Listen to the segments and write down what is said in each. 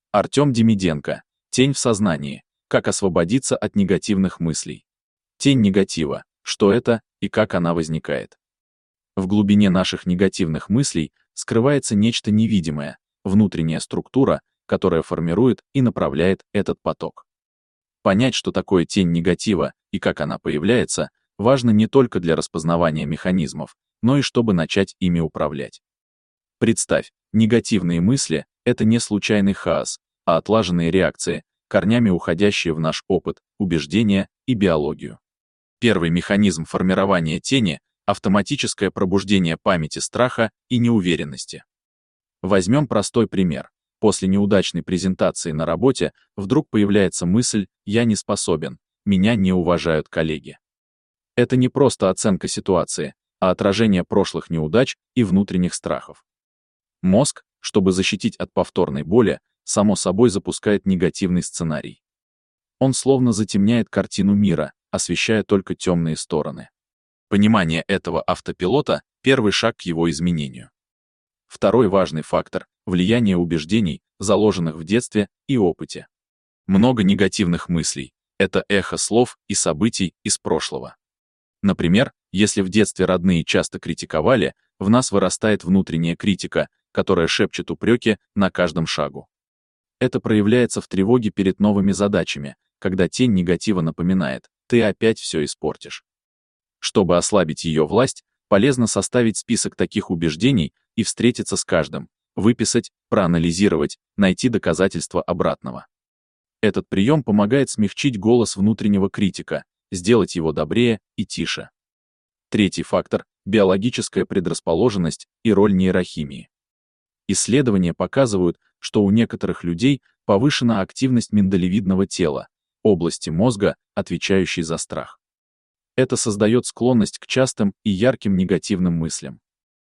Артем Демиденко. Тень в сознании. Как освободиться от негативных мыслей. Тень негатива. Что это и как она возникает? В глубине наших негативных мыслей скрывается нечто невидимое, внутренняя структура, которая формирует и направляет этот поток. Понять, что такое тень негатива и как она появляется, важно не только для распознавания механизмов, но и чтобы начать ими управлять. Представь, негативные мысли — это не случайный хаос, а отлаженные реакции, корнями уходящие в наш опыт, убеждения и биологию. Первый механизм формирования тени — автоматическое пробуждение памяти страха и неуверенности. Возьмем простой пример. После неудачной презентации на работе вдруг появляется мысль «я не способен», «меня не уважают коллеги». Это не просто оценка ситуации, а отражение прошлых неудач и внутренних страхов. Мозг, чтобы защитить от повторной боли, само собой запускает негативный сценарий. Он словно затемняет картину мира, освещая только темные стороны. Понимание этого автопилота — первый шаг к его изменению. Второй важный фактор — влияние убеждений, заложенных в детстве и опыте. Много негативных мыслей — это эхо слов и событий из прошлого. Например, если в детстве родные часто критиковали, в нас вырастает внутренняя критика, которая шепчет упреки на каждом шагу. Это проявляется в тревоге перед новыми задачами, когда тень негатива напоминает: «ты опять все испортишь». Чтобы ослабить ее власть, полезно составить список таких убеждений и встретиться с каждым, выписать, проанализировать, найти доказательства обратного. Этот прием помогает смягчить голос внутреннего критика, сделать его добрее и тише. Третий фактор — биологическая предрасположенность и роль нейрохимии. Исследования показывают, что у некоторых людей повышена активность миндалевидного тела, области мозга, отвечающей за страх. Это создает склонность к частым и ярким негативным мыслям.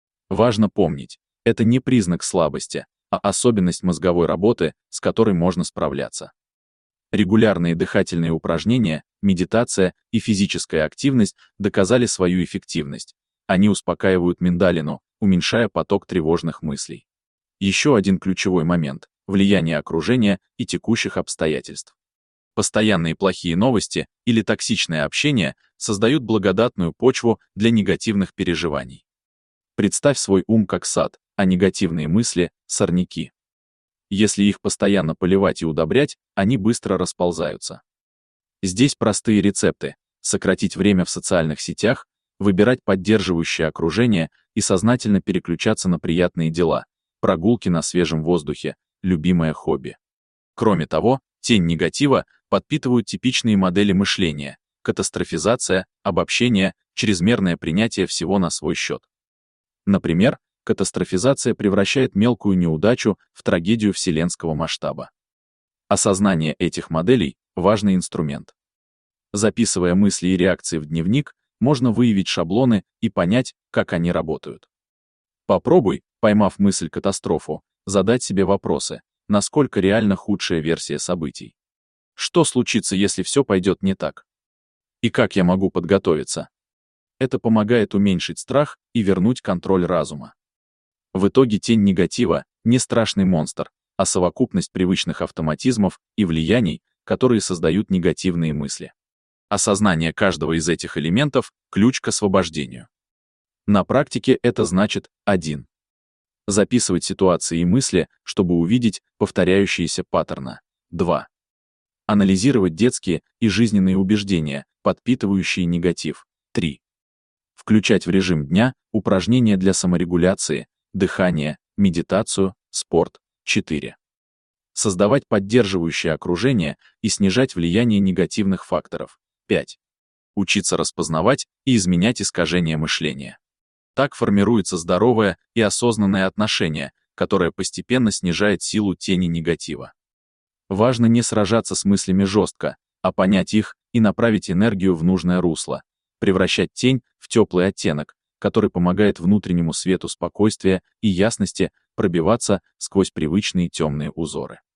Важно помнить, это не признак слабости, а особенность мозговой работы, с которой можно справляться. Регулярные дыхательные упражнения, медитация и физическая активность доказали свою эффективность. Они успокаивают миндалину, уменьшая поток тревожных мыслей. Еще один ключевой момент — влияние окружения и текущих обстоятельств. Постоянные плохие новости или токсичное общение создают благодатную почву для негативных переживаний. Представь свой ум как сад, а негативные мысли — сорняки. Если их постоянно поливать и удобрять, они быстро расползаются. Здесь простые рецепты: сократить время в социальных сетях, выбирать поддерживающее окружение и сознательно переключаться на приятные дела, прогулки на свежем воздухе, любимое хобби. Кроме того, тень негатива подпитывают типичные модели мышления: катастрофизация, обобщение, чрезмерное принятие всего на свой счет. Например, катастрофизация превращает мелкую неудачу в трагедию вселенского масштаба. Осознание этих моделей — важный инструмент. Записывая мысли и реакции в дневник, можно выявить шаблоны и понять, как они работают. Попробуй, поймав мысль катастрофу, задать себе вопросы: насколько реально худшая версия событий? Что случится, если все пойдет не так? И как я могу подготовиться? Это помогает уменьшить страх и вернуть контроль разума. В итоге тень негатива — не страшный монстр, а совокупность привычных автоматизмов и влияний, которые создают негативные мысли. Осознание каждого из этих элементов — ключ к освобождению. На практике это значит: 1. Записывать ситуации и мысли, чтобы увидеть повторяющиеся паттерны. 2. Анализировать детские и жизненные убеждения, подпитывающие негатив. 3. Включать в режим дня упражнения для саморегуляции, дыхание, медитацию, спорт. 4. Создавать поддерживающее окружение и снижать влияние негативных факторов. 5. Учиться распознавать и изменять искажения мышления. Так формируется здоровое и осознанное отношение, которое постепенно снижает силу тени негатива. Важно не сражаться с мыслями жестко, а понять их и направить энергию в нужное русло, превращать тень в теплый оттенок, который помогает внутреннему свету спокойствия и ясности пробиваться сквозь привычные темные узоры.